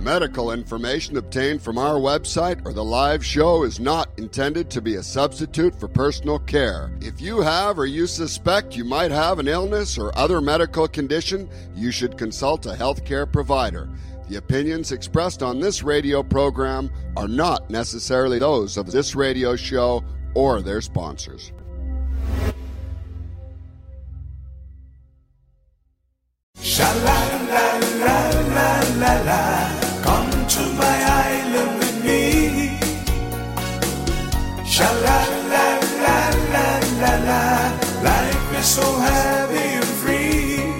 Medical information obtained from our website or the live show is not intended to be a substitute for personal care. If you have or you suspect you might have an illness or other medical condition, you should consult a healthcare provider. The opinions expressed on this radio program are not necessarily those of this radio show or their sponsors. Sha-la-la-la-la-la-la, come to my island with me. Sha-la-la-la-la-la-la, life is so happy and free.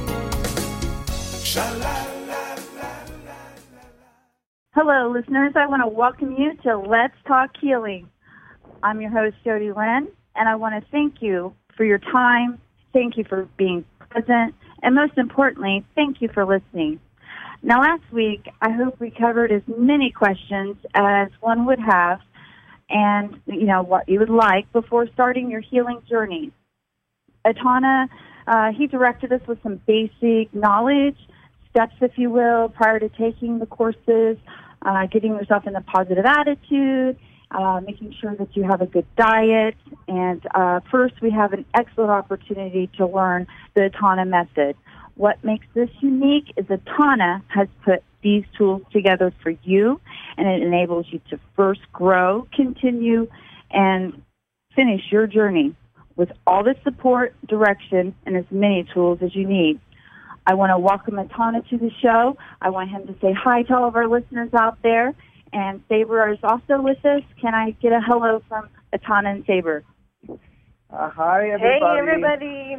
Sha-la-la-la-la-la-la. Hello, listeners. I want to welcome you to Let's Talk Healing. I'm your host, Jody Lynn, and I want to thank you for your time. Thank you for being present. And most importantly, thank you for listening. Now, last week, I hope we covered as many questions as one would have and, what you would like before starting your healing journey. Atana, he directed us with some basic knowledge, steps, if you will, prior to taking the courses, getting yourself in a positive attitude, making sure that you have a good diet. And first, we have an excellent opportunity to learn the Atana method. What makes this unique is Atana has put these tools together for you, and it enables you to first grow, continue, and finish your journey with all the support, direction, and as many tools as you need. I want to welcome Atana to the show. I want him to say hi to all of our listeners out there. And Saber is also with us. Can I get a hello from Atana and Saber? Hi, everybody. Hey, everybody.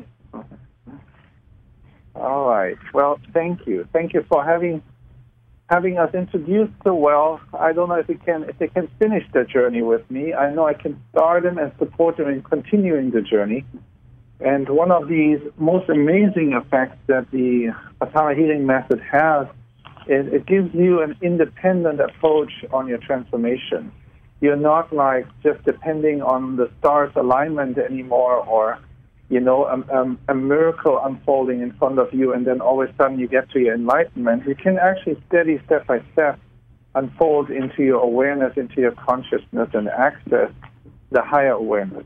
All right. Well, thank you. Thank you for having us introduced so well. I don't know if they can finish the journey with me. I know I can start them and support them in continuing the journey. And one of these most amazing effects that the Atana Healing Method has is it gives you an independent approach on your transformation. You're not like just depending on the stars' alignment anymore, or a miracle unfolding in front of you, and then all of a sudden you get to your enlightenment. You can actually steady, step by step, unfold into your awareness, into your consciousness, and access the higher awareness.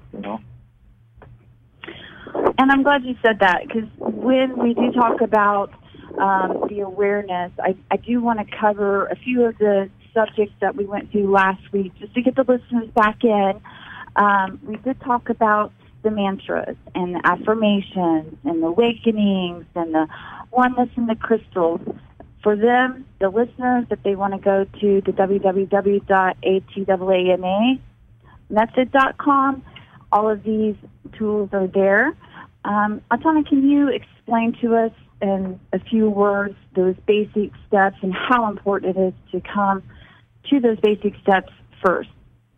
And I'm glad you said that, because when we do talk about the awareness, I do want to cover a few of the subjects that we went through last week, just to get the listeners back in. We did talk about the mantras and the affirmations and the awakenings and the oneness and the crystals. For them, the listeners, if they want to go to the www.ataanamethod.com, all of these tools are there. Atana, can you explain to us in a few words those basic steps and how important it is to come to those basic steps first?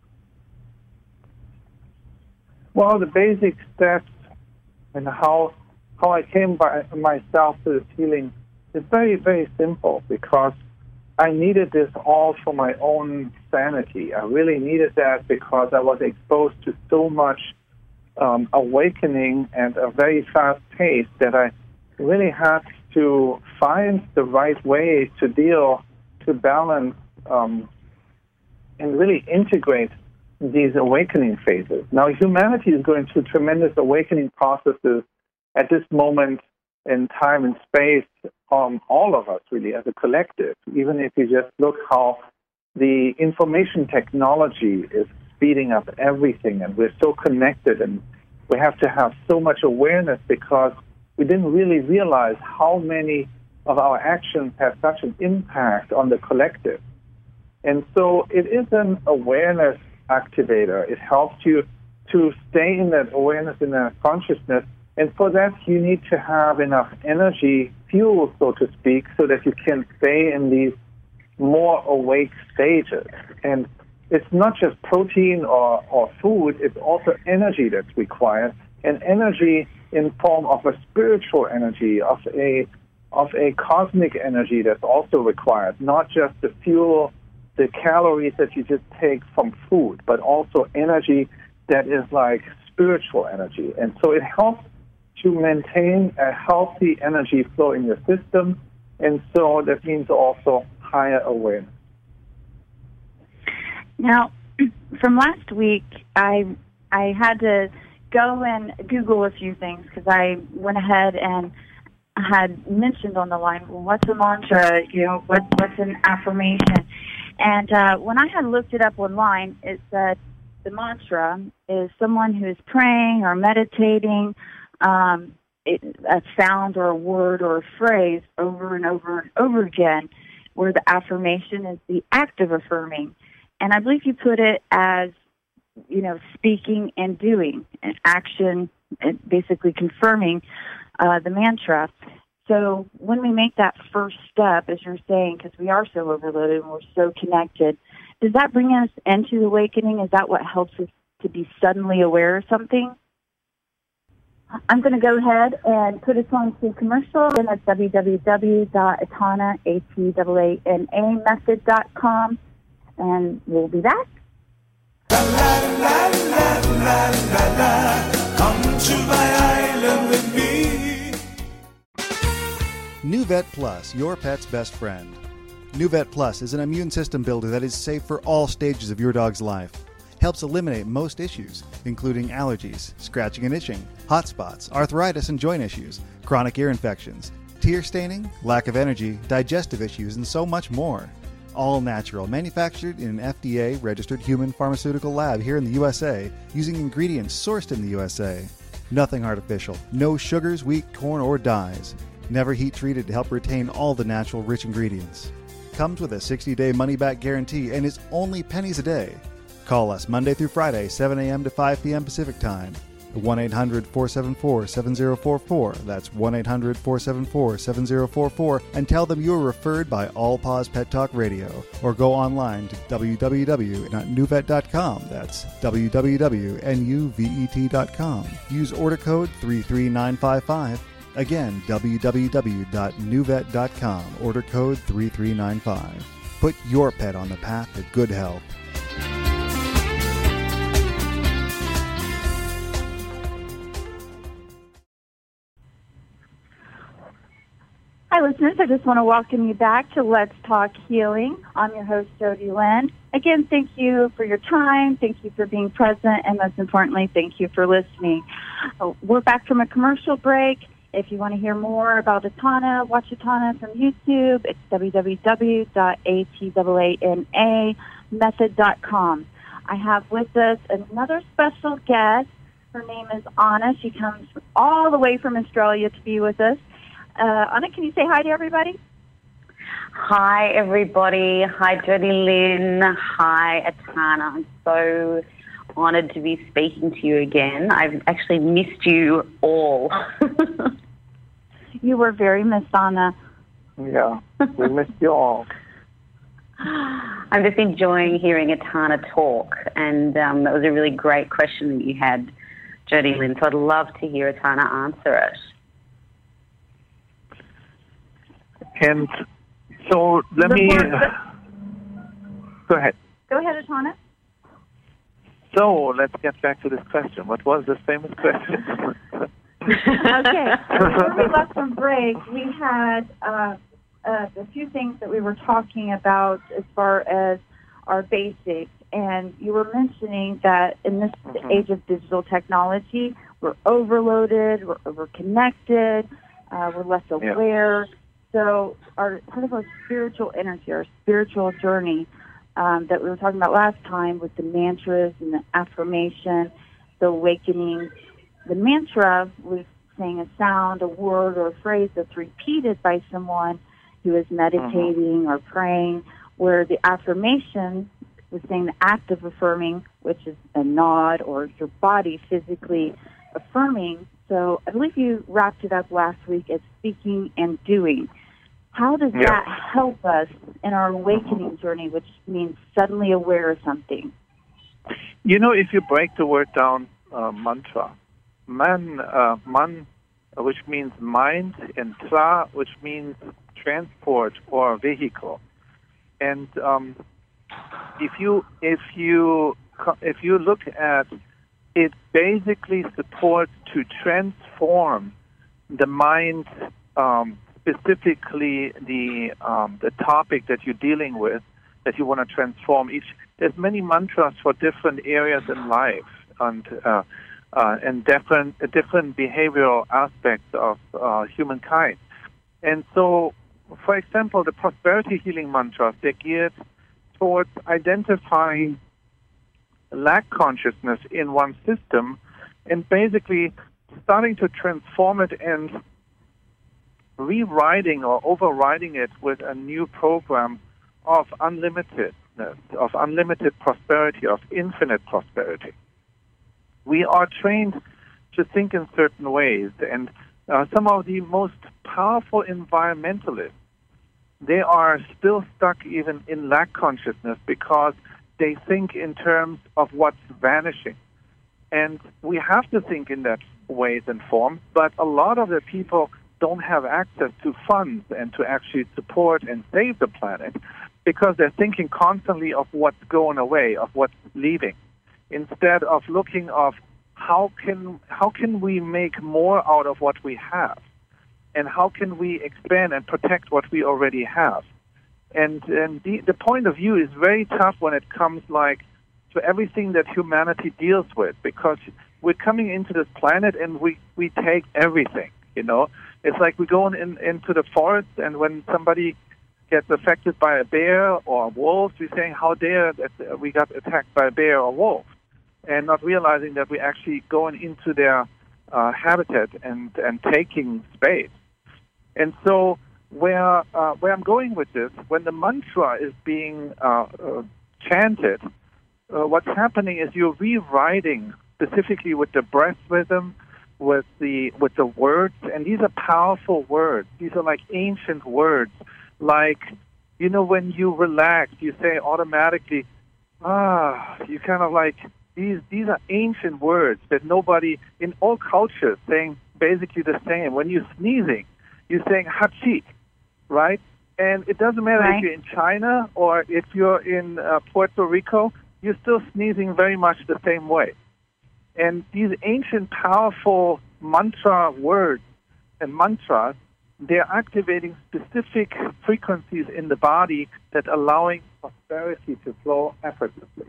Well, the basic steps and how I came by myself to this healing is very, very simple, because I needed this all for my own sanity. I really needed that because I was exposed to so much awakening and a very fast pace that I really had to find the right way to balance, and really integrate these awakening phases. Now, humanity is going through tremendous awakening processes at this moment in time and space, all of us really as a collective. Even if you just look how the information technology is speeding up everything, and we're so connected, and we have to have so much awareness because we didn't really realize how many of our actions have such an impact on the collective. And so it is an awareness activator. It helps you to stay in that awareness, in that consciousness. And for that, you need to have enough energy, fuel, so to speak, so that you can stay in these more awake stages. And it's not just protein or food, it's also energy that's required. And energy in form of a spiritual energy, of a cosmic energy that's also required, not just the fuel, the calories that you just take from food, but also energy that is like spiritual energy. And so it helps to maintain a healthy energy flow in your system. And so that means also higher awareness. Now, from last week, I had to go and Google a few things because I went ahead and had mentioned on the line, well, what's a mantra? What's an affirmation? And when I had looked it up online, it said the mantra is someone who is praying or meditating a sound or a word or a phrase over and over and over again, where the affirmation is the act of affirming. And I believe you put it as, speaking and doing, an action, basically confirming the mantra. So when we make that first step, as you're saying, because we are so overloaded and we're so connected, does that bring us into awakening? Is that what helps us to be suddenly aware of something? I'm going to go ahead and put us on to commercial, and that's www.atana.method.com, and we'll be back. La la la la la la la, come to my island with me. NuVet Plus, your pet's best friend. NuVet Plus is an immune system builder that is safe for all stages of your dog's life. Helps eliminate most issues, including allergies, scratching and itching, hot spots, arthritis and joint issues, chronic ear infections, tear staining, lack of energy, digestive issues, and so much more. All natural, manufactured in an FDA-registered human pharmaceutical lab here in the USA, using ingredients sourced in the USA. Nothing artificial, no sugars, wheat, corn, or dyes. Never heat treated to help retain all the natural rich ingredients. Comes with a 60-day money-back guarantee and is only pennies a day. Call us Monday through Friday, 7 a.m. to 5 p.m. Pacific Time. 1-800-474-7044. That's 1-800-474-7044. And tell them you were referred by All Paws Pet Talk Radio. Or go online to www.nuvet.com. That's www.nuvet.com. Use order code 33955. Again, www.nuvet.com. Order code 3395. Put your pet on the path to good health. Hi, listeners. I just want to welcome you back to Let's Talk Healing. I'm your host, Jody Lynn. Again, thank you for your time. Thank you for being present. And most importantly, thank you for listening. We're back from a commercial break. If you want to hear more about Atana, watch Atana from YouTube. It's www.atana.method.com. I have with us another special guest. Her name is Anna. She comes all the way from Australia to be with us. Anna, can you say hi to everybody? Hi, everybody. Hi, Jody Lynn. Hi, Atana. I'm so honored to be speaking to you again. I've actually missed you all. You were very missed, Anna. Yeah, we missed you all. I'm just enjoying hearing Atana talk, and that was a really great question that you had, Jody Lynn, so I'd love to hear Atana answer it. And so let me... Go ahead. Go ahead, Atana. So let's get back to this question. What was this famous question? Okay. Before we left from break, we had a few things that we were talking about as far as our basics. And you were mentioning that in this age of digital technology, we're overloaded, we're overconnected, we're less aware. Yeah. So part of our spiritual energy, our spiritual journey that we were talking about last time with the mantras and the affirmation, the awakening. The mantra was saying a sound, a word, or a phrase that's repeated by someone who is meditating or praying, where the affirmation was saying the act of affirming, which is a nod or your body physically affirming. So I believe you wrapped it up last week as speaking and doing. How does that help us in our awakening journey, which means suddenly aware of something? You know, if you break the word down, mantra, man, which means mind, and tra, which means transport or vehicle. And if you look at it, basically supports to transform the mind's specifically the topic that you're dealing with, that you want to transform. There's many mantras for different areas in life and different behavioral aspects of humankind. And so, for example, the prosperity healing mantras, they're geared towards identifying lack consciousness in one system and basically starting to transform it and rewriting or overriding it with a new program of unlimitedness, of unlimited prosperity, of infinite prosperity. We are trained to think in certain ways, and some of the most powerful environmentalists, they are still stuck even in lack consciousness because they think in terms of what's vanishing. And we have to think in that ways and forms, but a lot of the people don't have access to funds and to actually support and save the planet because they're thinking constantly of what's going away, of what's leaving, instead of looking of how can we make more out of what we have, and how can we expand and protect what we already have. And the point of view is very tough when it comes to everything that humanity deals with, because we're coming into this planet and we take everything, It's like we go into the forest, and when somebody gets affected by a bear or a wolf, we're saying, how dare that we got attacked by a bear or wolf, and not realizing that we're actually going into their habitat and taking space. And so where I'm going with this, when the mantra is being chanted, what's happening is you're rewriting specifically with the breath rhythm, with the words, and these are powerful words. These are like ancient words. Like, when you relax, you say automatically, you kind of like, these are ancient words that nobody in all cultures saying basically the same. When you're sneezing, you're saying hachi, right? And it doesn't matter if you're in China or if you're in Puerto Rico, you're still sneezing very much the same way. And these ancient, powerful mantra words and mantras, they're activating specific frequencies in the body that allowing prosperity to flow effortlessly.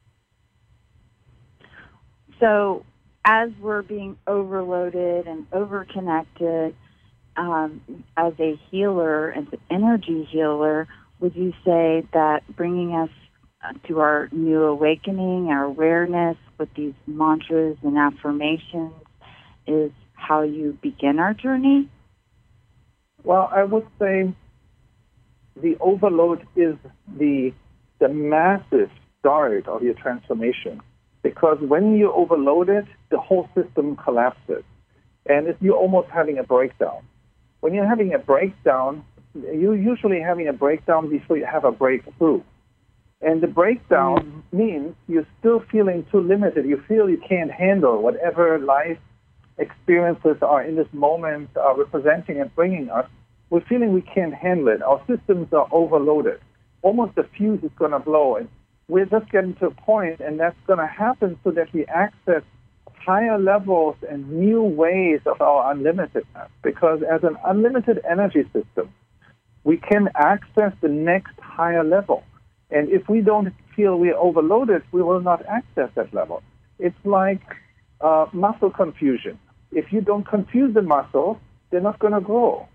So as we're being overloaded and overconnected, as a healer, as an energy healer, would you say that bringing us to our new awakening, our awareness with these mantras and affirmations is how you begin our journey? Well, I would say the overload is the massive start of your transformation, because when you're overloaded, the whole system collapses, and you're almost having a breakdown. When you're having a breakdown, you're usually having a breakdown before you have a breakthrough. And the breakdown means you're still feeling too limited. You feel you can't handle whatever life experiences are in this moment are representing and bringing us. We're feeling we can't handle it. Our systems are overloaded. Almost the fuse is going to blow. And we're just getting to a point, and that's going to happen so that we access higher levels and new ways of our unlimitedness. Because as an unlimited energy system, we can access the next higher level. And if we don't feel we're overloaded, we will not access that level. It's like muscle confusion. If you don't confuse the muscles, they're not going to grow.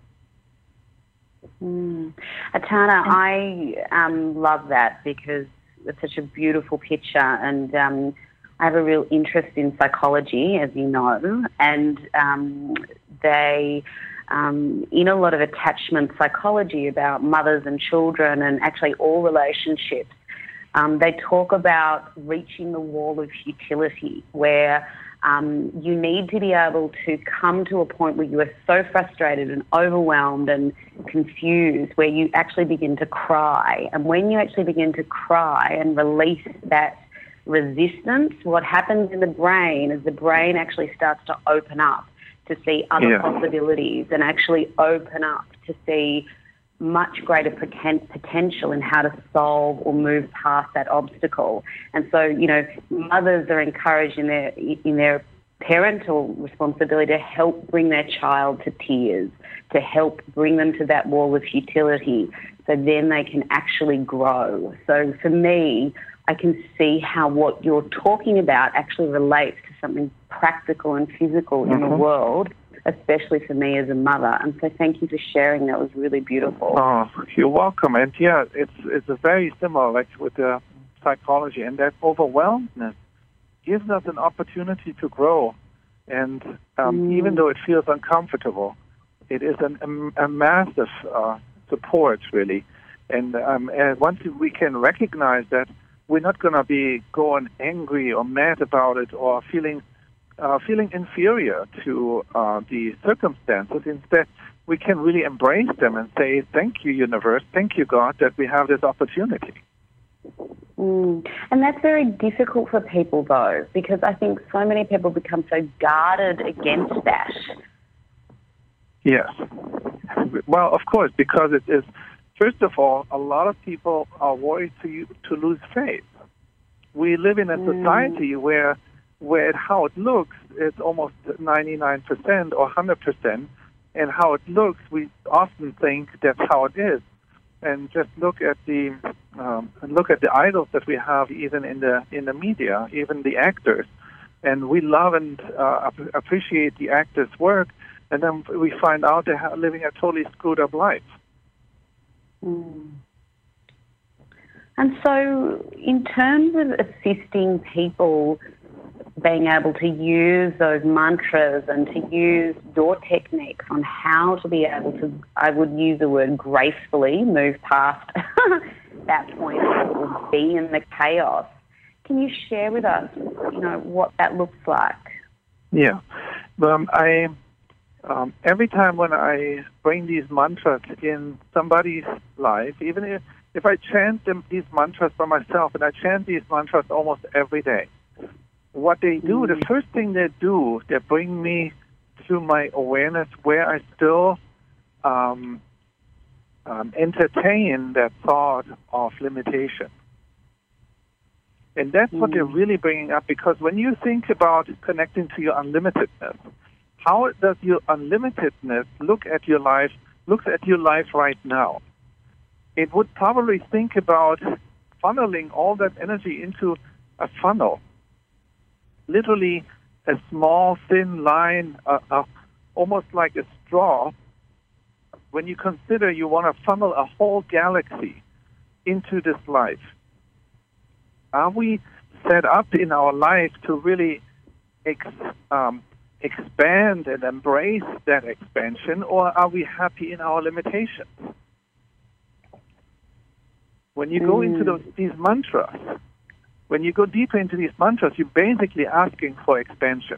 Atana, I love that because it's such a beautiful picture, and I have a real interest in psychology, as you know, and they, in a lot of attachment psychology about mothers and children and actually all relationships, they talk about reaching the wall of futility, where you need to be able to come to a point where you are so frustrated and overwhelmed and confused, where you actually begin to cry. And when you actually begin to cry and release that resistance, what happens in the brain is the brain actually starts to open up to see other possibilities and actually open up to see much greater potential in how to solve or move past that obstacle. And so, mothers are encouraged in their parental responsibility to help bring their child to tears, to help bring them to that wall of futility, so then they can actually grow. So for me, I can see how what you're talking about actually relates to something practical and physical in the world, especially for me as a mother. And so thank you for sharing. That was really beautiful. Oh, you're welcome. And yeah, it's a very similar, like with the psychology, and that overwhelmedness gives us an opportunity to grow. And even though it feels uncomfortable, it is a massive support, really. And once we can recognize that, we're not going to be going angry or mad about it or feeling inferior to the circumstances. Instead, we can really embrace them and say, thank you, universe, thank you, God, that we have this opportunity. And that's very difficult for people, though, because I think so many people become so guarded against that. Yes. Well, of course, because it is, first of all, a lot of people are worried to lose faith. We live in a society where how it looks is almost 99% or 100%, and how it looks, we often think that's how it is. And just look at the idols that we have, even in the media, even the actors, and we love and appreciate the actors' work, and then we find out they're living a totally screwed up life. And so, in terms of assisting people being able to use those mantras and to use your techniques on how to be able to, I would use the word gracefully, move past that point or be in the chaos. Can you share with us, what that looks like? Yeah. Every time when I bring these mantras in somebody's life, even if I chant these mantras by myself, and I chant these mantras almost every day, what they do, the first thing they do, they bring me to my awareness where I still entertain that thought of limitation. And that's what they're really bringing up, because when you think about connecting to your unlimitedness, how does your unlimitedness look at your life right now? It would probably think about funneling all that energy into a funnel. Literally a small, thin line, almost like a straw. When you consider you want to funnel a whole galaxy into this life, are we set up in our life to really expand and embrace that expansion, or are we happy in our limitations? When you go into these mantras, when you go deeper into these mantras, you're basically asking for expansion.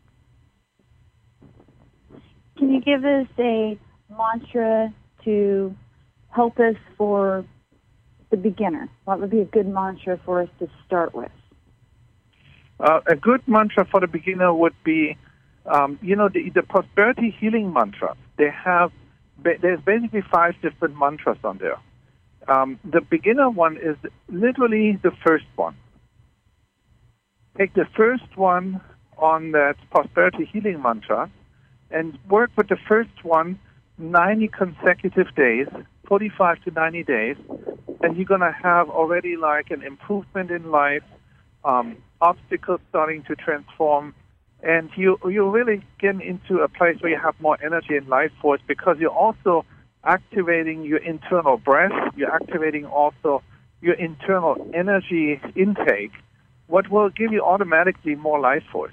Can you give us a mantra to help us for the beginner? What would be a good mantra for us to start with? A good mantra for the beginner would be, the prosperity healing mantra. There's basically 5 different mantras on there. The beginner one is literally the first one. Take the first one on that prosperity healing mantra and work with the first one 90 consecutive days, 45 to 90 days, and you're going to have already like an improvement in life, obstacles starting to transform, and you're really getting into a place where you have more energy and life force, because you're also activating your internal breath, you're activating also your internal energy intake, what will give you automatically more life force.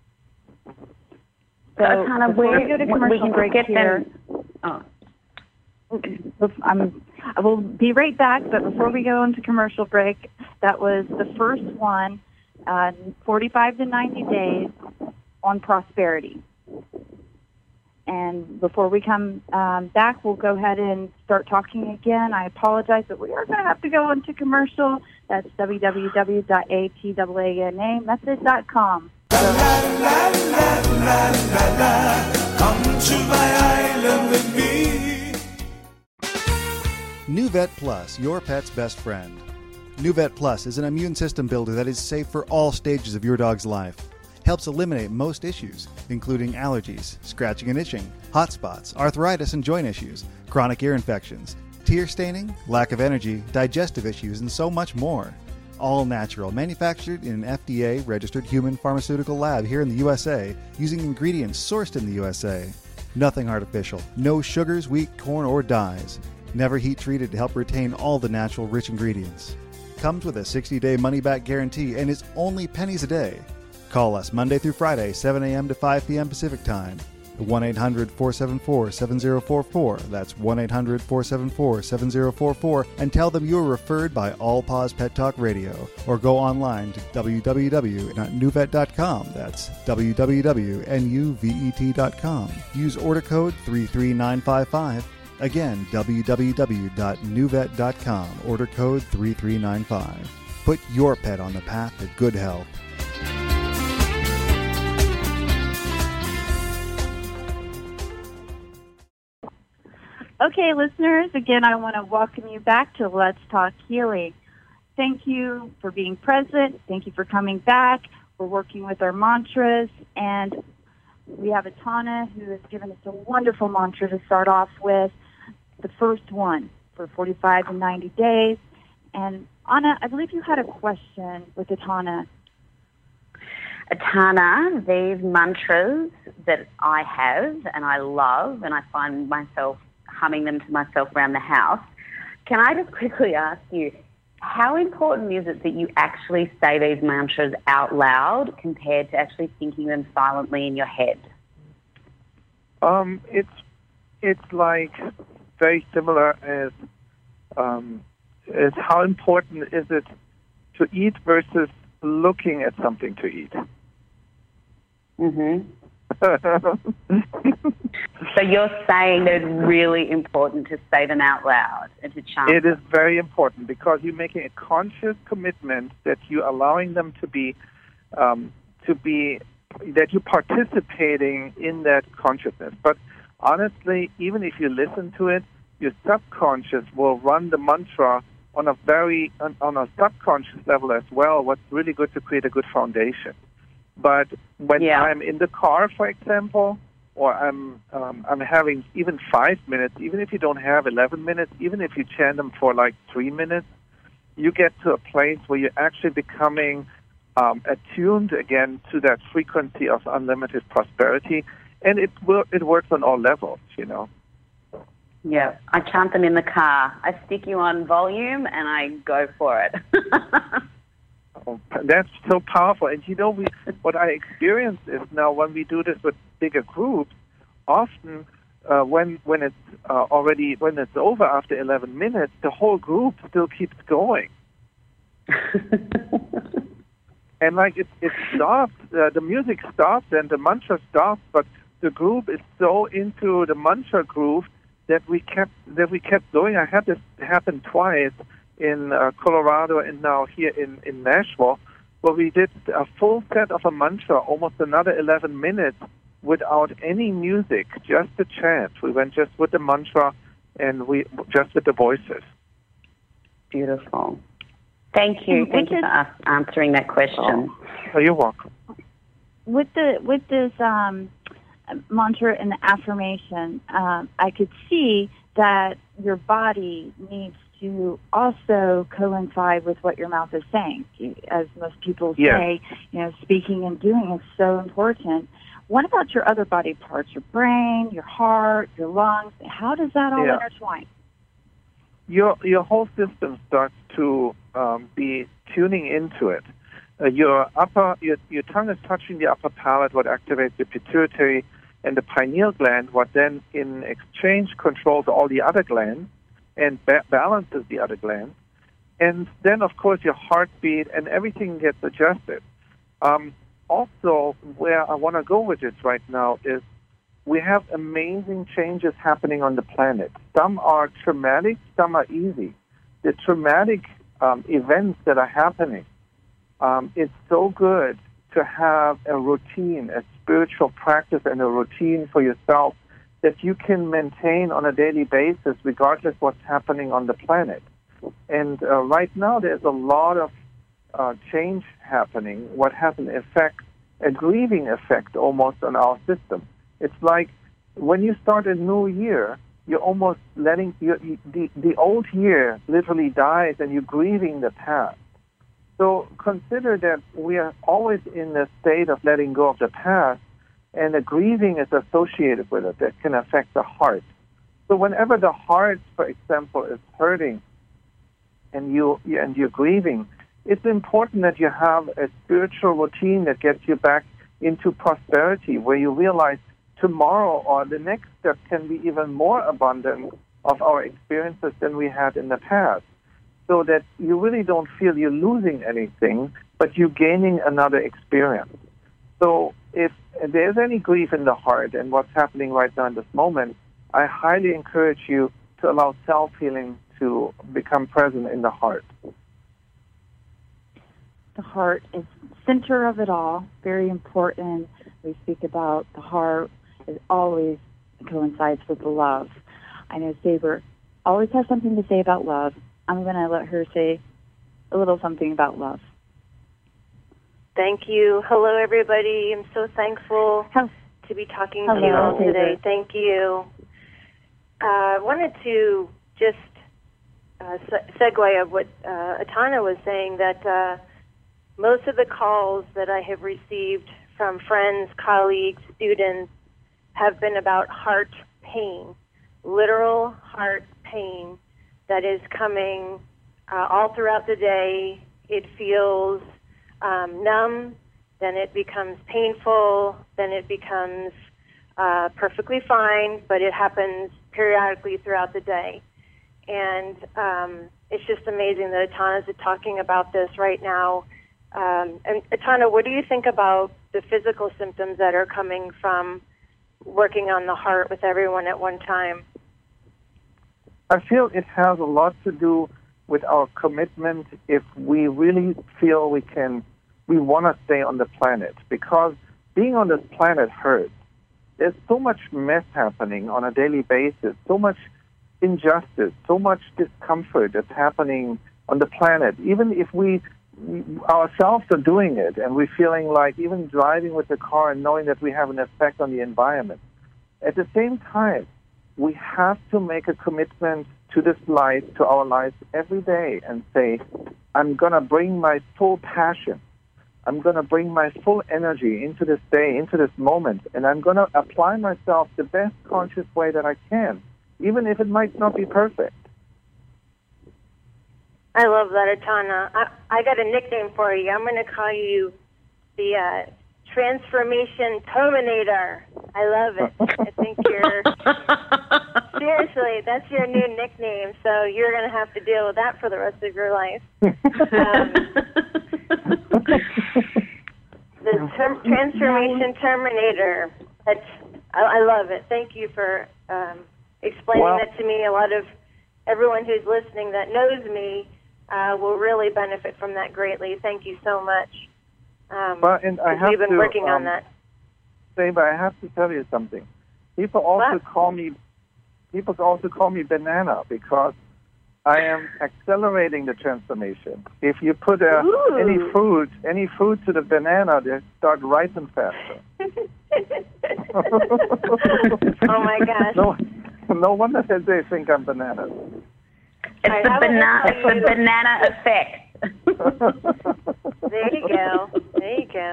So, kind of where we go to commercial break here. Oh. I will be right back, but before we go into commercial break, that was the first one, 45 to 90 days on prosperity. And before we come back, we'll go ahead and start talking again. I apologize, but we are going to have to go into commercial. That's www.ataanamethod.com. Come to my island with me. NuVet Plus, your pet's best friend. NuVet Plus is an immune system builder that is safe for all stages of your dog's life. Helps eliminate most issues, including allergies, scratching and itching, hot spots, arthritis and joint issues, chronic ear infections, tear staining, lack of energy, digestive issues, and so much more. All natural, manufactured in an FDA-registered human pharmaceutical lab here in the USA, using ingredients sourced in the USA. Nothing artificial, no sugars, wheat, corn, or dyes. Never heat treated to help retain all the natural rich ingredients. Comes with a 60-day money-back guarantee and is only pennies a day. Call us Monday through Friday, 7 a.m. to 5 p.m. Pacific Time. 1-800-474-7044. That's 1-800-474-7044. And tell them you were referred by All Paws Pet Talk Radio. Or go online to www.nuvet.com. That's www.nuvet.com. Use order code 33955. Again, www.nuvet.com. Order code 3395. Put your pet on the path to good health. Okay, listeners, again, I want to welcome you back to Let's Talk Healing. Thank you for being present. Thank you for coming back. We're working with our mantras, and we have Atana who has given us a wonderful mantra to start off with, the first one for 45 to 90 days. And Anna, I believe you had a question with Atana. Atana, these mantras that I have and I love, and I find myself humming them to myself around the house. Can I just quickly ask you, how important is it that you actually say these mantras out loud compared to actually thinking them silently in your head? It's like very similar as how important is it to eat versus looking at something to eat. Mm-hmm. So you're saying that it's really important to say them out loud and to chant It them. is very important because you're making a conscious commitment that you're allowing them to be that you're participating in that consciousness. But honestly, even if you listen to it, your subconscious will run the mantra on a subconscious level as well. What's really good to create a good foundation. But when I'm in the car, for example, or I'm having even 5 minutes, even if you don't have 11 minutes, even if you chant them for like 3 minutes, you get to a place where you're actually becoming attuned again to that frequency of unlimited prosperity, and it works on all levels, you know. Yeah, I chant them in the car. I stick you on volume and I go for it. That's so powerful. And you know, what I experience is now when we do this with bigger groups, often when it's over after 11 minutes, the whole group still keeps going. And like it stops, the music stops and the mantra stops, but the group is so into the mantra groove that we kept going. I had this happen twice in Colorado and now here in Nashville, where we did a full set of a mantra, almost another 11 minutes, without any music, just the chant. We went just with the mantra and we just with the voices. Beautiful. Thank you. Thank you for answering that question. Oh, you're welcome. With this mantra and the affirmation, I could see that your body needs to also coincide with what your mouth is saying. As most people say, you know, speaking and doing is so important. What about your other body parts, your brain, your heart, your lungs? How does that all intertwine? Your whole system starts to be tuning into it. Your tongue is touching the upper palate, what activates the pituitary and the pineal gland, what then in exchange controls all the other glands and balances the other glands. And then, of course, your heartbeat and everything gets adjusted. Also, where I want to go with it right now is we have amazing changes happening on the planet. Some are traumatic, some are easy. The traumatic events that are happening, it's so good to have a routine, a spiritual practice and a routine for yourself that you can maintain on a daily basis regardless of what's happening on the planet. And right now there's a lot of change happening, what has an effect a grieving effect almost on our system. It's like when you start a new year, you're almost letting the old year literally dies, and you're grieving the past. So consider that we are always in the state of letting go of the past, and the grieving is associated with it that can affect the heart. So whenever the heart, for example, is hurting and you're grieving, it's important that you have a spiritual routine that gets you back into prosperity, where you realize tomorrow or the next step can be even more abundant of our experiences than we had in the past, so that you really don't feel you're losing anything, but you're gaining another experience. So if there's any grief in the heart and what's happening right now in this moment, I highly encourage you to allow self-healing to become present in the heart. The heart is the center of it all, very important. We speak about the heart. It always coincides with the love. I know Saber always has something to say about love. I'm going to let her say a little something about love. Thank you. Hello, everybody. I'm so thankful to be talking to you all today. Thank you. I wanted to just segue of what Atana was saying, that most of the calls that I have received from friends, colleagues, students have been about heart pain, literal heart pain that is coming all throughout the day. It feels numb, then it becomes painful, then it becomes perfectly fine, but it happens periodically throughout the day. And it's just amazing that Atana is talking about this right now. And Atana, what do you think about the physical symptoms that are coming from working on the heart with everyone at one time? I feel it has a lot to do with our commitment if we really feel we want to stay on the planet, because being on this planet hurts. There's so much mess happening on a daily basis, so much injustice, so much discomfort that's happening on the planet. Even if we ourselves are doing it and we're feeling like even driving with the car and knowing that we have an effect on the environment, at the same time, we have to make a commitment to this life, to our lives every day, and say, I'm going to bring my full passion. I'm going to bring my full energy into this day, into this moment, and I'm going to apply myself the best conscious way that I can, even if it might not be perfect. I love that, Atana. I got a nickname for you. I'm going to call you the Transformation Terminator. I love it. I think you're... Seriously, that's your new nickname, so you're going to have to deal with that for the rest of your life. The Transformation Terminator. I love it. Thank you for explaining that to me. A lot of everyone who's listening that knows me will really benefit from that greatly. Thank you so much. We've been working on that. Saber, I have to tell you something. People also call me banana, because I am accelerating the transformation. If you put any fruit to the banana, they start ripening faster. Oh my gosh! No wonder that they think I'm banana. It's the banana effect. There you go. There you go.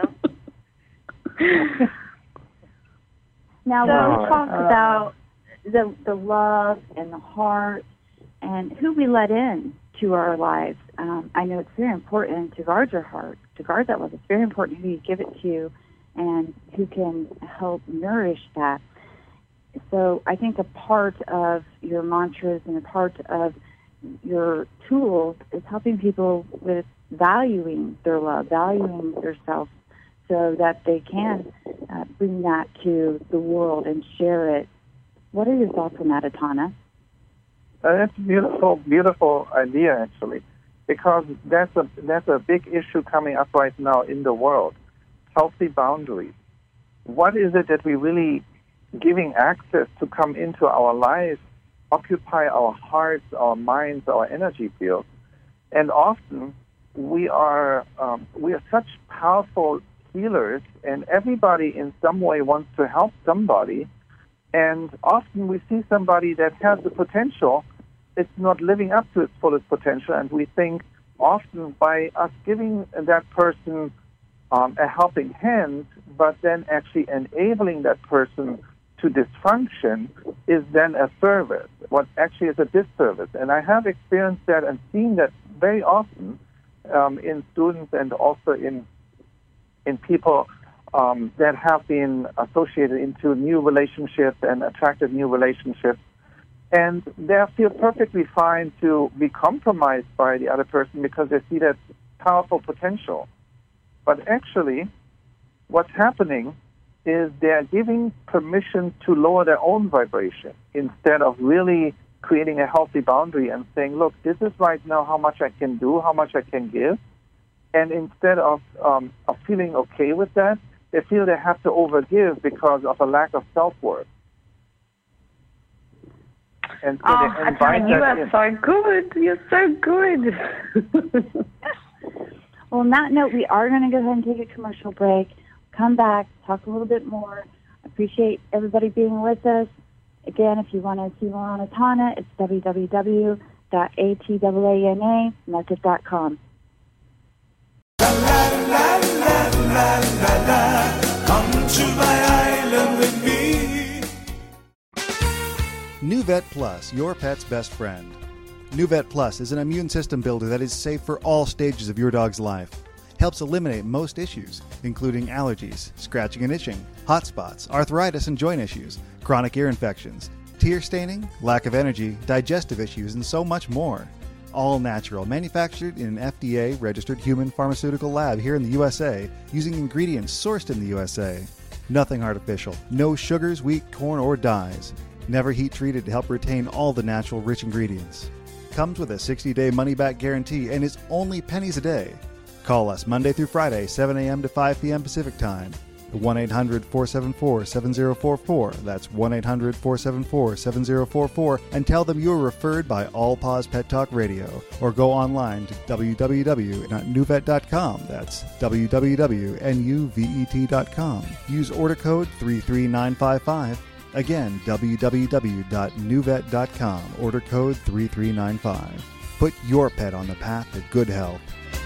Now, when we talk about the love and the heart and who we let in to our lives, I know it's very important to guard your heart, to guard that love. It's very important who you give it to and who can help nourish that. So I think a part of your mantras and a part of your tools is helping people with valuing their love, valuing their self, so that they can bring that to the world and share it. What are your thoughts on that, Atana? That's a beautiful, beautiful idea, actually, because that's a big issue coming up right now in the world. Healthy boundaries. What is it that we really giving access to come into our lives, occupy our hearts, our minds, our energy fields? And often we are such powerful healers, and everybody in some way wants to help somebody. And often we see somebody that has the potential, it's not living up to its fullest potential, and we think often by us giving that person a helping hand, but then actually enabling that person to dysfunction is then a service, what actually is a disservice. And I have experienced that and seen that very often in students and also in people that have been associated into new relationships and attracted new relationships. And they feel perfectly fine to be compromised by the other person because they see that powerful potential. But actually, what's happening is they're giving permission to lower their own vibration instead of really creating a healthy boundary and saying, look, this is right now how much I can do, how much I can give. And instead of feeling okay with that, they feel they have to overgive because of a lack of self-worth. And so they invite Atana, you are so good. You're so good. Well, on that note, we are going to go ahead and take a commercial break. Come back, talk a little bit more. Appreciate everybody being with us. Again, if you want to see more on Atana, it's www.ataanamethod.com. Come to my island with me. NuVet Plus, your pet's best friend. NuVet Plus is an immune system builder that is safe for all stages of your dog's life. Helps eliminate most issues, including allergies, scratching and itching, hot spots, arthritis and joint issues, chronic ear infections, tear staining, lack of energy, digestive issues, and so much more. All natural, manufactured in an FDA-registered human pharmaceutical lab here in the USA, using ingredients sourced in the USA. Nothing artificial, no sugars, wheat, corn, or dyes. Never heat treated to help retain all the natural rich ingredients. Comes with a 60-day money-back guarantee and is only pennies a day. Call us Monday through Friday, 7 a.m. to 5 p.m. Pacific Time. 1-800-474-7044. That's 1-800-474-7044. And tell them you were referred by All Paws Pet Talk Radio. Or go online to www.nuvet.com. That's www.nuvet.com. Use order code 33955. Again, www.nuvet.com. Order code 3395. Put your pet on the path to good health.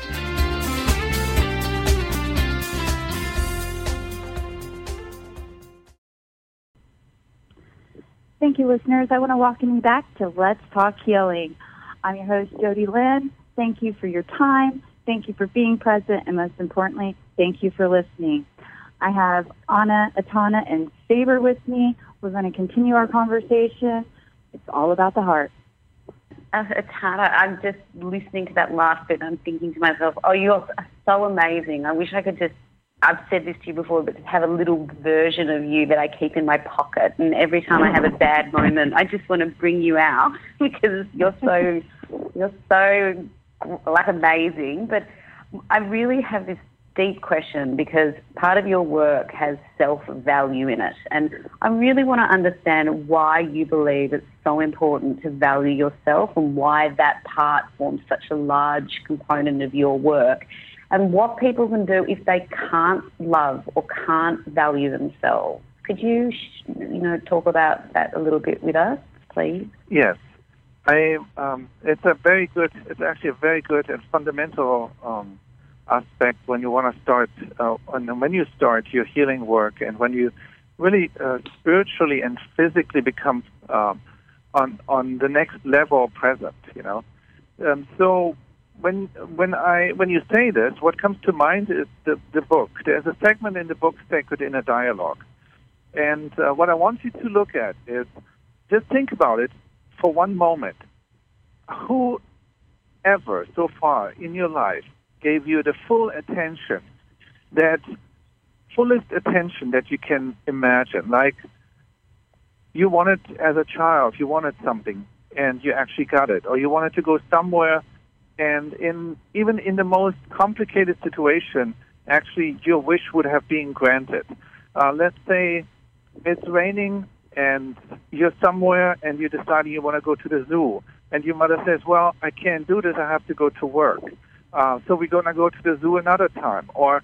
Thank you, listeners. I want to welcome you back to Let's Talk Healing. I'm your host, Jody Lynn. Thank you for your time. Thank you for being present. And most importantly, thank you for listening. I have Anna, Atana, and Saber with me. We're going to continue our conversation. It's all about the heart. Atana, I'm just listening to that last bit and I'm thinking to myself, oh, you're so amazing. I wish I could just, I've said this to you before, but have a little version of you that I keep in my pocket. And every time I have a bad moment, I just want to bring you out because you're so like amazing. But I really have this deep question because part of your work has self-value in it. And I really want to understand why you believe it's so important to value yourself and why that part forms such a large component of your work. And what people can do if they can't love or can't value themselves. Could you, talk about that a little bit with us, please? Yes. It's actually a very good and fundamental aspect when you want to start, when you start your healing work and when you really spiritually and physically become on the next level present, So when you say this, what comes to mind is the book. There's a segment in the book, Sacred Inner Dialogue. And what I want you to look at is just think about it for one moment. Who ever so far in your life gave you the full attention, that fullest attention that you can imagine? Like you wanted, as a child, you wanted something and you actually got it, or you wanted to go somewhere and even in the most complicated situation, actually your wish would have been granted. Let's say it's raining and you're somewhere and you decide you want to go to the zoo. And your mother says, well, I can't do this, I have to go to work. So we're going to go to the zoo another time. Or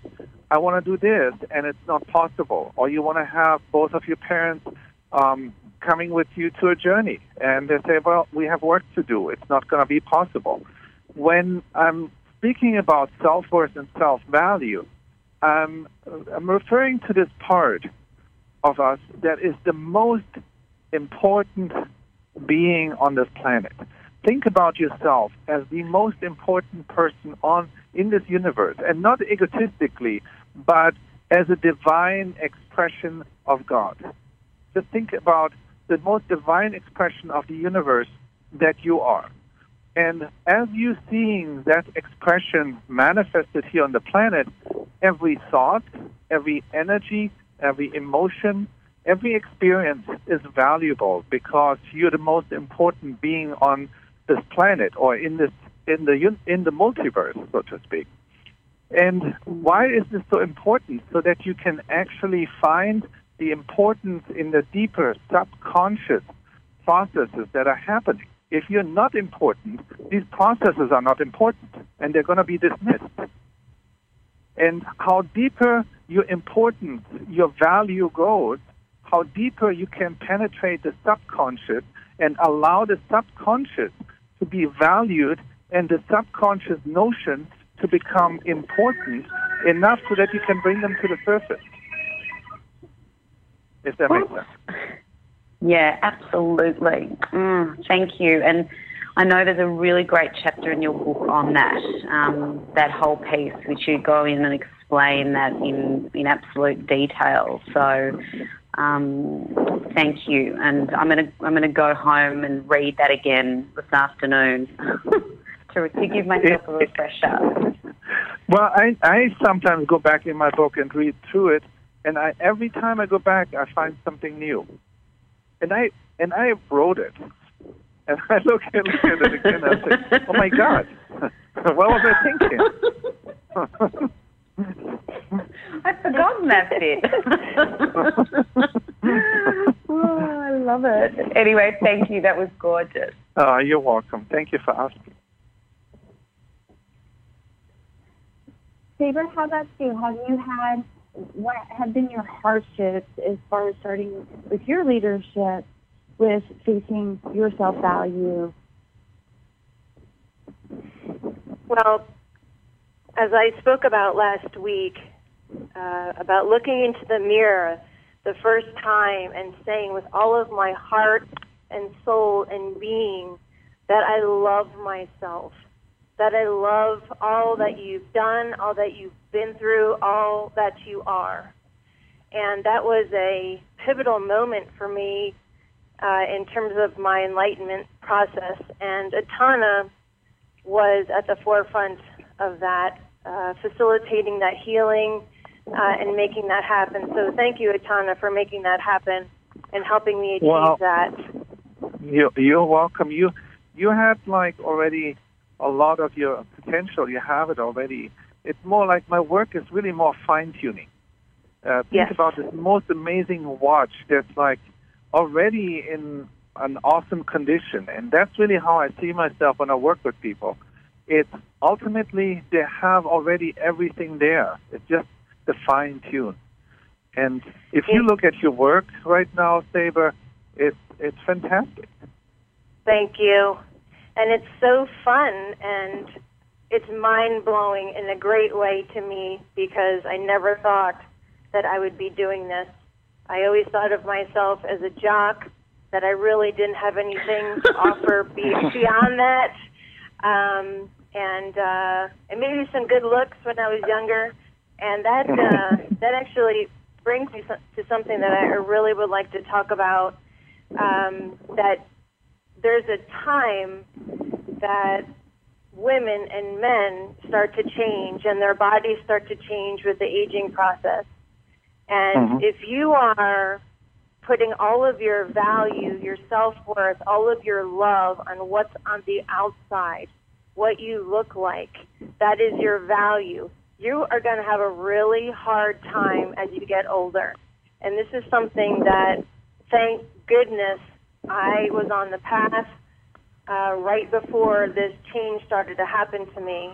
I want to do this, and it's not possible. Or you want to have both of your parents coming with you to a journey, and they say, well, we have work to do. It's not going to be possible. When I'm speaking about self-worth and self-value, I'm referring to this part of us that is the most important being on this planet. Think about yourself as the most important person in this universe, and not egotistically, but as a divine expression of God. Just think about the most divine expression of the universe that you are. And as you're seeing that expression manifested here on the planet, every thought, every energy, every emotion, every experience is valuable because you're the most important being on this planet, or in the multiverse, so to speak. And why is this so important? So that you can actually find the importance in the deeper subconscious processes that are happening. If you're not important, these processes are not important, and they're going to be dismissed. And how deeper your importance, your value goes, how deeper you can penetrate the subconscious and allow the subconscious to be valued and the subconscious notions to become important enough so that you can bring them to the surface. If that makes sense. Yeah, absolutely. Thank you. And I know there's a really great chapter in your book on that whole piece, which you go in and explain that in absolute detail. So thank you. And I'm gonna go home and read that again this afternoon to give myself a refresher. Well, I sometimes go back in my book and read through it, and every time I go back, I find something new. And I wrote it, and I look at it again and I say, oh my God, what was I thinking? I've forgotten that bit. Oh, I love it. Anyway, thank you. That was gorgeous. You're welcome. Thank you for asking. Saber, how about you? What have been your hardships as far as starting with your leadership, with facing your self-value? Well, as I spoke about last week, about looking into the mirror the first time and saying with all of my heart and soul and being that I love myself, that I love all that you've done, all that you've been through, all that you are. And that was a pivotal moment for me in terms of my enlightenment process. And Etana was at the forefront of that, facilitating that healing and making that happen. So thank you, Etana, for making that happen and helping me achieve that. You're welcome. You had already a lot of your potential. You have it already. It's more like my work is really more fine-tuning. Think about this most amazing watch that's already in an awesome condition, and that's really how I see myself when I work with people. It's ultimately they have already everything there. It's just the fine-tune. And if you look at your work right now, Saber, it's fantastic. Thank you. And it's so fun, and it's mind-blowing in a great way to me because I never thought that I would be doing this. I always thought of myself as a jock, that I really didn't have anything to offer beyond that. And maybe some good looks when I was younger. And that actually brings me to something that I really would like to talk about, that there's a time that women and men start to change and their bodies start to change with the aging process. And if you are putting all of your value, your self-worth, all of your love on what's on the outside, what you look like, that is your value, you are going to have a really hard time as you get older. And this is something that, thank goodness, I was on the path right before this change started to happen to me.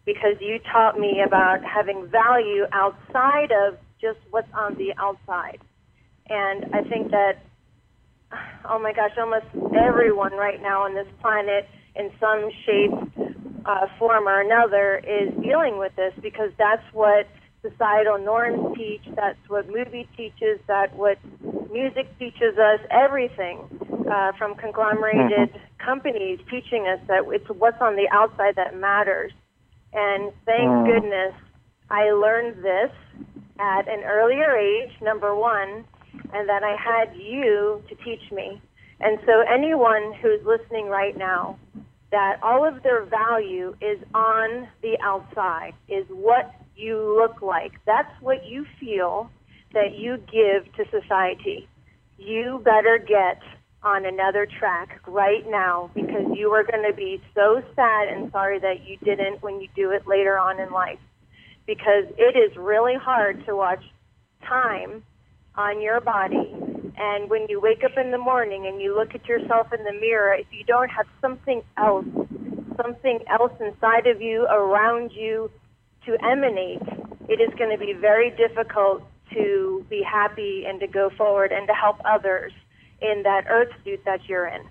because you taught me about having value outside of just what's on the outside. And I think that, oh my gosh, almost everyone right now on this planet in some shape, form or another is dealing with this, because that's what societal norms teach, that's what movie teaches, that's what music teaches us, everything from conglomerated companies teaching us that it's what's on the outside that matters. And thank goodness I learned this at an earlier age, number one, and that I had you to teach me. And so anyone who's listening right now, that all of their value is on the outside, is what you look like. That's what you feel that you give to society. You better get on another track right now, because you are going to be so sad and sorry that you didn't when you do it later on in life. Because it is really hard to watch time on your body, and when you wake up in the morning and you look at yourself in the mirror, if you don't have something else inside of you, around you, to emanate, it is going to be very difficult to be happy and to go forward and to help others in that earth suit that you're in.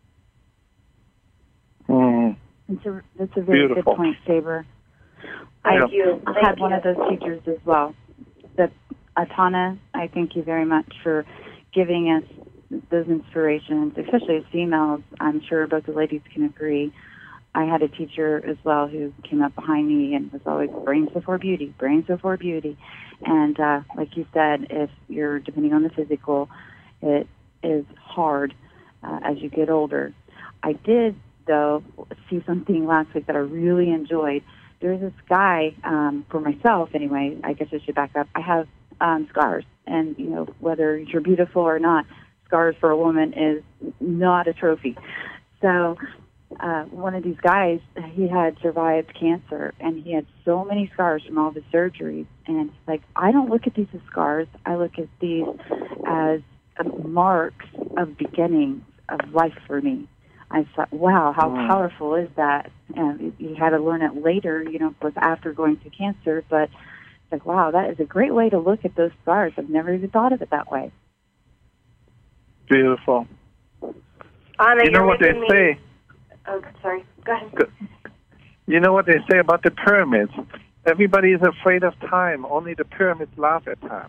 That's a very Beautiful. good point, Saber. Thank you. I had one of those teachers as well. Atana, I thank you very much for giving us those inspirations, especially as females. I'm sure both the ladies can agree. I had a teacher as well who came up behind me and was always brains before beauty, brains before beauty. And like you said, if you're depending on the physical, it is hard as you get older. I did, though, see something last week that I really enjoyed. There's this guy, for myself anyway, I guess I should back up. I have scars, and, you know, whether you're beautiful or not, scars for a woman is not a trophy. So one of these guys, he had survived cancer, and he had so many scars from all the surgeries. And he's like, I don't look at these as scars. I look at these as marks of beginnings of life for me. I thought, wow, how powerful is that? And he had to learn it later, you know, was after going through cancer. But it's like, wow, that is a great way to look at those scars. I've never even thought of it that way. Beautiful. Anna, You know what they say? Oh, sorry. Go ahead. You know what they say about the pyramids? Everybody is afraid of time. Only the pyramids laugh at time.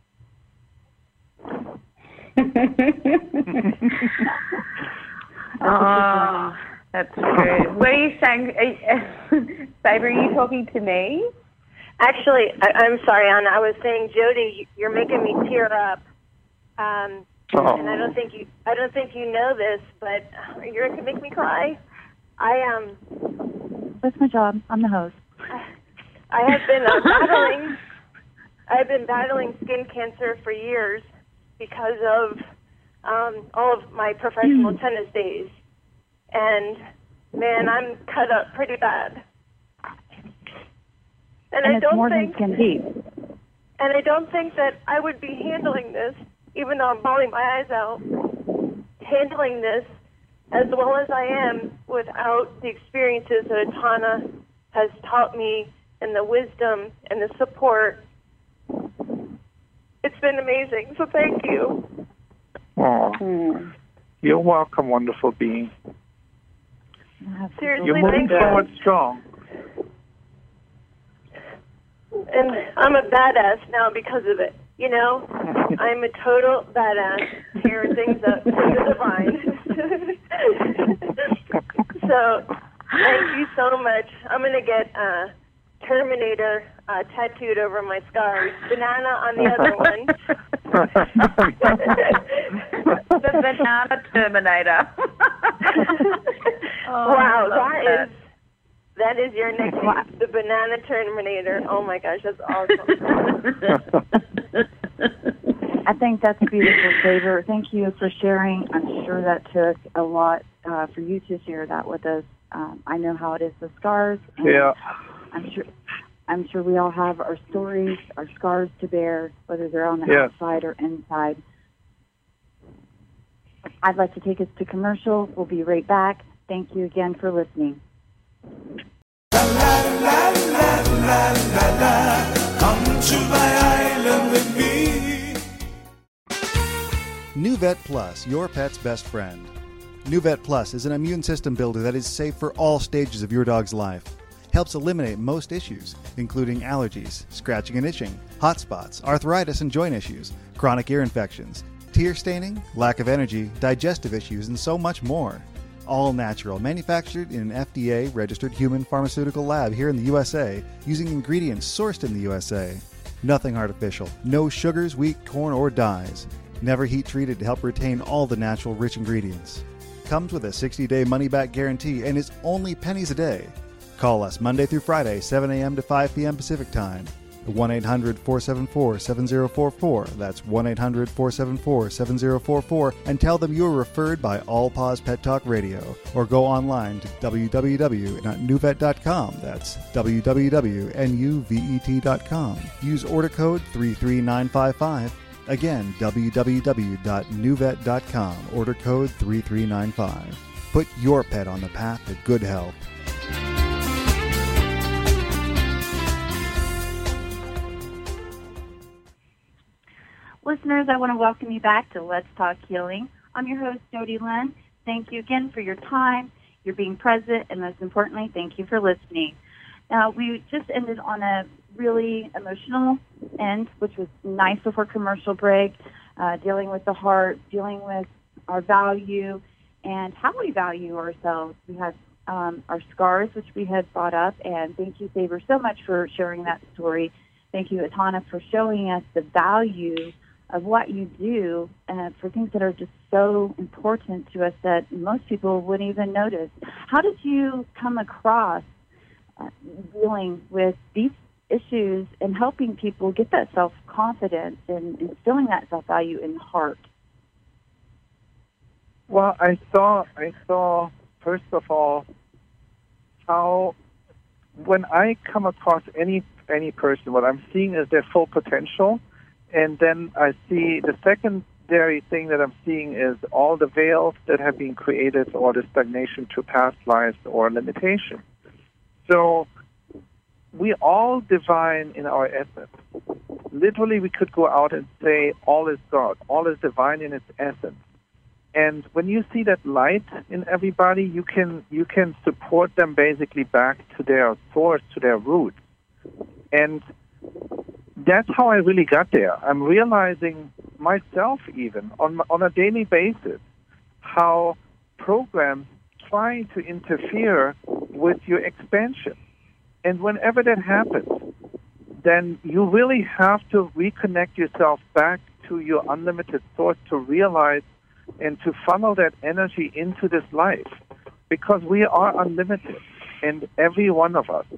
Oh, that's good. What are you saying? Saber, are you talking to me? Actually, I'm sorry, Anna. I was saying, Jody, you're making me tear up. And I don't think you know this, but you're going to make me cry. That's my job. I'm the host. I have been battling skin cancer for years because of all of my professional tennis days. And, man, I'm cut up pretty bad. And it's more than can be. And I don't think that I would be handling this, even though I'm bawling my eyes out, handling this as well as I am without the experiences that Atana has taught me, and the wisdom and the support. It's been amazing, so thank you. Oh, you're welcome, wonderful being. Seriously, You're moving thank you. forward strong. And I'm a badass now because of it. You know, I'm a total badass, tearing things up to the divine. So, thank you so much. I'm going to get Terminator tattooed over my scars. Banana on the other one. The banana Terminator. Wow, that is your nickname, the Banana Terminator. Oh my gosh, that's awesome. I think that's beautiful, Saber. Thank you for sharing. I'm sure that took a lot for you to share that with us. I know how it is with scars. And Yeah. I'm sure we all have our stories, our scars to bear, whether they're on the outside or inside. I'd like to take us to commercial. We'll be right back. Thank you again for listening. La, la, la, la la la. Come to my island with me. NuVet Plus, your pet's best friend. NuVet Plus is an immune system builder that is safe for all stages of your dog's life. Helps eliminate most issues, including allergies, scratching and itching, hot spots, arthritis and joint issues, chronic ear infections, tear staining, lack of energy, digestive issues, and so much more. All natural, manufactured in an FDA-registered human pharmaceutical lab here in the USA, using ingredients sourced in the USA. Nothing artificial, no sugars, wheat, corn, or dyes. Never heat treated to help retain all the natural rich ingredients. Comes with a 60-day money-back guarantee and is only pennies a day. Call us Monday through Friday, 7 a.m. to 5 p.m. Pacific Time. 1-800-474-7044. That's 1-800-474-7044. And tell them you were referred by All Paws Pet Talk Radio. Or go online to www.nuvet.com. That's www.nuvet.com. Use order code 33955. Again, www.nuvet.com. Order code 3395. Put your pet on the path to good health. Listeners, I want to welcome you back to Let's Talk Healing. I'm your host, Jody Lynn. Thank you again for your time, your being present, and most importantly, thank you for listening. Now, we just ended on a really emotional end, which was nice before commercial break, dealing with the heart, dealing with our value, and how we value ourselves. We had our scars, which we had brought up, and thank you, Saber, so much for sharing that story. Thank you, Atana, for showing us the value of what you do for things that are just so important to us that most people wouldn't even notice. How did you come across dealing with these issues and helping people get that self-confidence and instilling that self-value in the heart? Well, I saw first of all how when I come across any person, what I'm seeing is their full potential. And then I see the secondary thing that I'm seeing is all the veils that have been created or the stagnation to past lives or limitation. So we all divine in our essence. Literally, we could go out and say all is God, all is divine in its essence. And when you see that light in everybody, you can support them basically back to their source, to their roots. And that's how I really got there. I'm realizing myself even on a daily basis how programs trying to interfere with your expansion. And whenever that happens, then you really have to reconnect yourself back to your unlimited source to realize and to funnel that energy into this life, because we are unlimited, and every one of us.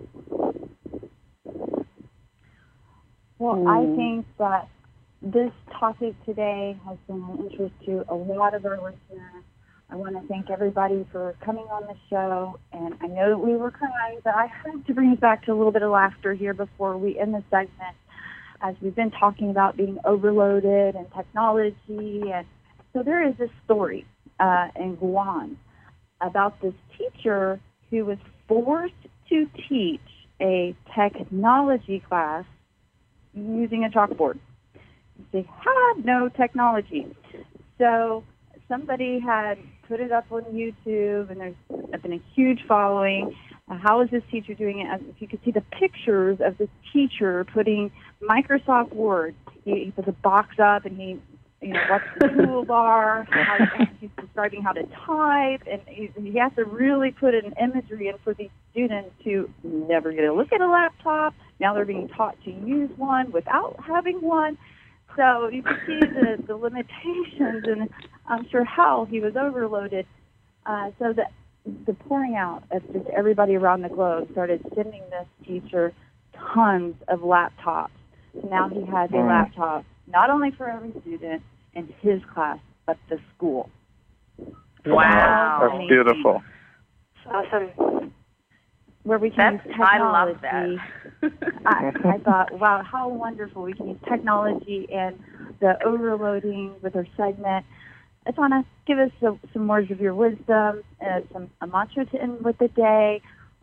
Well, I think that this topic today has been an interest to a lot of our listeners. I want to thank everybody for coming on the show, and I know that we were crying, but I hope to bring us back to a little bit of laughter here before we end the segment, as we've been talking about being overloaded and technology. And so there is this story in Guam about this teacher who was forced to teach a technology class using a chalkboard. They had no technology. So somebody had put it up on YouTube, and there's been a huge following. How is this teacher doing it? If you could see the pictures of this teacher putting Microsoft Word, he puts a box up, and he what's the toolbar, he's describing how to type, and he has to really put an imagery in for these students who never get to look at a laptop. Now they're being taught to use one without having one. So you can see the limitations, and I'm sure how he was overloaded. So the pouring out of just everybody around the globe started sending this teacher tons of laptops. So now he has a laptop, not only for every student in his class, but the school. Wow. That's beautiful. Awesome. Where we can use technology. I love that. I thought, wow, how wonderful. We can use technology and the overloading with our segment. Atana, give us some words of your wisdom, a mantra to end with the day, or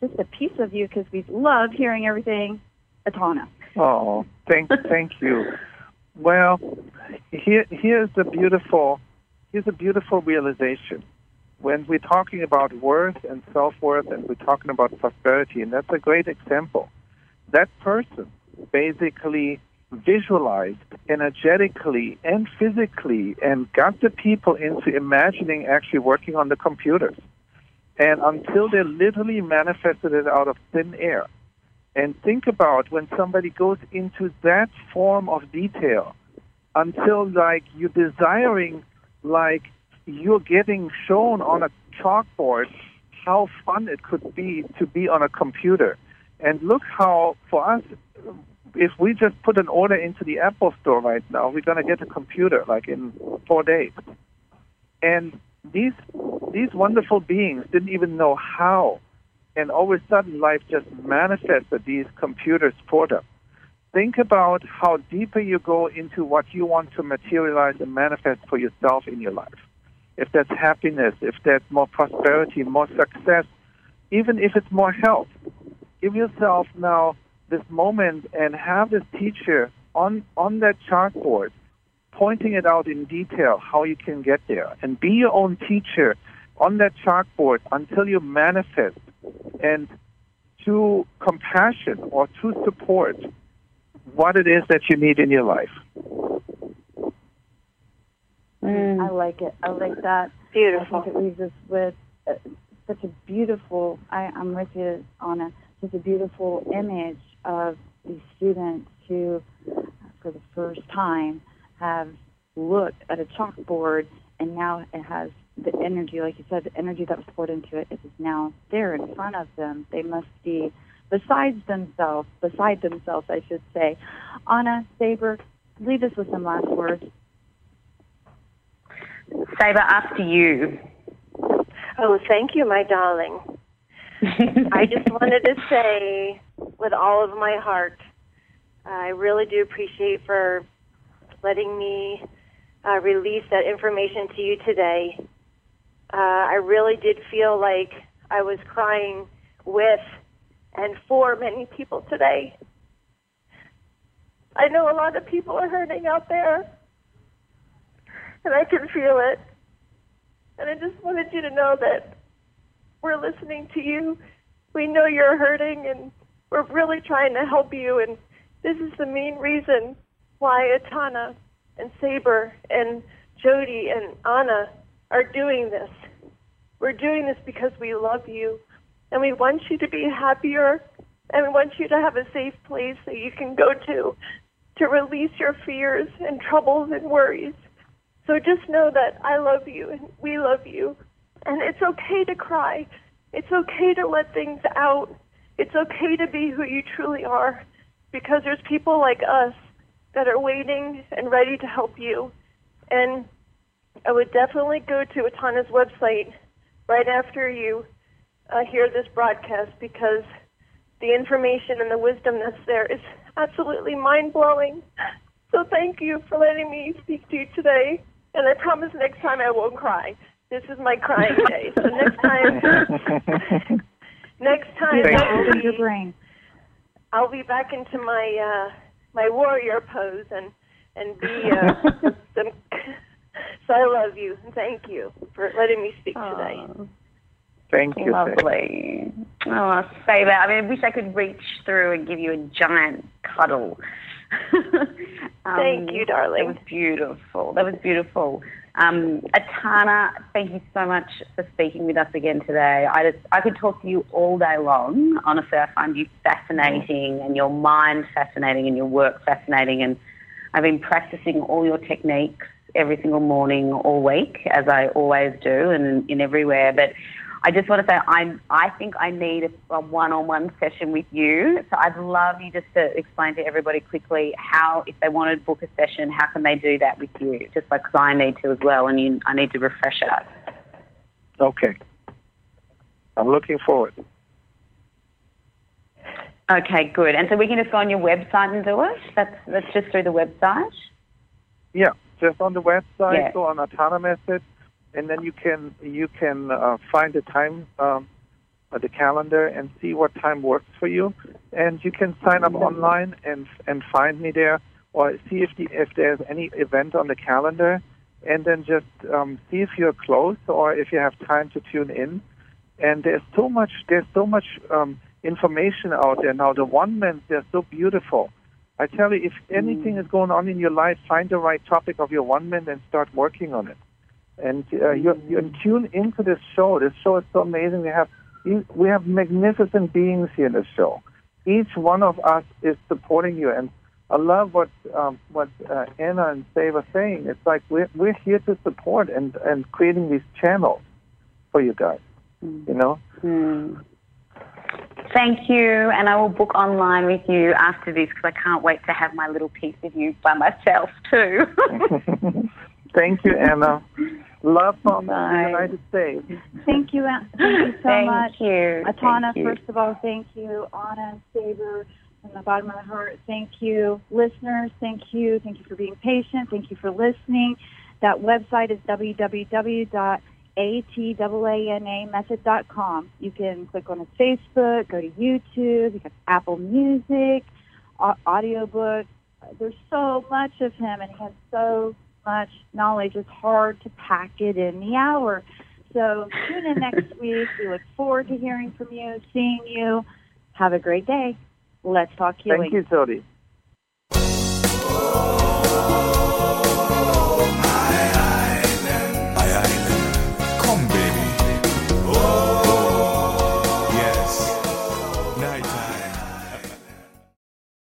just a piece of you because we love hearing everything, Etana. Oh, thank you. Well, here's a beautiful realization. When we're talking about worth and self-worth, and we're talking about prosperity, and that's a great example. That person basically visualized energetically and physically and got the people into imagining actually working on the computers. And until they literally manifested it out of thin air. And think about when somebody goes into that form of detail until like you're desiring, like you're getting shown on a chalkboard how fun it could be to be on a computer. And look how, for us, if we just put an order into the Apple store right now, we're going to get a computer like in 4 days. And these wonderful beings didn't even know how. And all of a sudden, life just manifested these computers for them. Think about how deeper you go into what you want to materialize and manifest for yourself in your life. If that's happiness, if that's more prosperity, more success, even if it's more health. Give yourself now this moment and have this teacher on that chalkboard pointing it out in detail how you can get there. And be your own teacher on that chalkboard until you manifest. And through compassion or through support, what it is that you need in your life. I like it. I like that. Beautiful. I think it leaves us with such a beautiful, I'm with you, Anna, such a beautiful image of these students who, for the first time, have looked at a chalkboard, and now it has the energy, like you said, the energy that was poured into it is now there in front of them. They must be beside themselves, I should say. Anna, Saber, leave us with some last words. Saber, after you. Oh, thank you, my darling. I just wanted to say with all of my heart, I really do appreciate for letting me release that information to you today. I really did feel like I was crying with and for many people today. I know a lot of people are hurting out there, and I can feel it. And I just wanted you to know that we're listening to you. We know you're hurting, and we're really trying to help you. And this is the main reason why Etana and Saber and Jody and Anna are doing this. We're doing this because we love you, and we want you to be happier, and we want you to have a safe place that you can go to release your fears and troubles and worries. So just know that I love you and we love you. And it's okay to cry. It's okay to let things out. It's okay to be who you truly are, because there's people like us that are waiting and ready to help you. And I would definitely go to Etana's website right after you hear this broadcast, because the information and the wisdom that's there is absolutely mind-blowing. So thank you for letting me speak to you today. And I promise next time I won't cry. This is my crying day. So next time Your brain. I'll be back into my my warrior pose and be some. So I love you and thank you for letting me speak today. Thank you. Lovely. Oh, Saber, I mean, I wish I could reach through and give you a giant cuddle. Thank you, darling. That was beautiful. Etana, thank you so much for speaking with us again today. I could talk to you all day long. Honestly, I find you fascinating, and your mind fascinating, and your work fascinating. And I've been practicing all your techniques every single morning all week, as I always do, and in everywhere. But I just want to say I think I need a one-on-one session with you. So I'd love you just to explain to everybody quickly how, if they want to book a session, how can they do that with you? Just like, because I need to as well, and I need to refresh us. Okay. I'm looking forward. Okay, good. And so we can just go on your website and do it? That's just through the website? Yeah, just on the website, Yeah. go on Etana Method, and then you can find the time the calendar and see what time works for you. And you can sign up online and find me there, or see if there's any event on the calendar, and then just see if you're close or if you have time to tune in. And there's so much information out there now. The one-mans, they're so beautiful. I tell you, if anything is going on in your life, find the right topic of your one-man and start working on it. And you tune into this show. This show is so amazing. We have magnificent beings here in this show. Each one of us is supporting you. And I love what Anna and Save are saying. It's like we're here to support and creating these channels for you guys. You know. Thank you, and I will book online with you after this because I can't wait to have my little piece of you by myself too. Thank you, Anna. Love from the United States. Thank you so much. Thank you. Atana, first of all, thank you. Anna and Saber, from the bottom of my heart, thank you. Listeners, thank you. Thank you for being patient. Thank you for listening. That website is www.ataanamethod.com. You can click on his Facebook, go to YouTube, you got Apple Music, audiobook. There's so much of him, and he has so much knowledge. It's hard to pack it in the hour. So tune in next week. We look forward to hearing from you, seeing you. Have a great day. Let's talk healing. Thank you, Jody.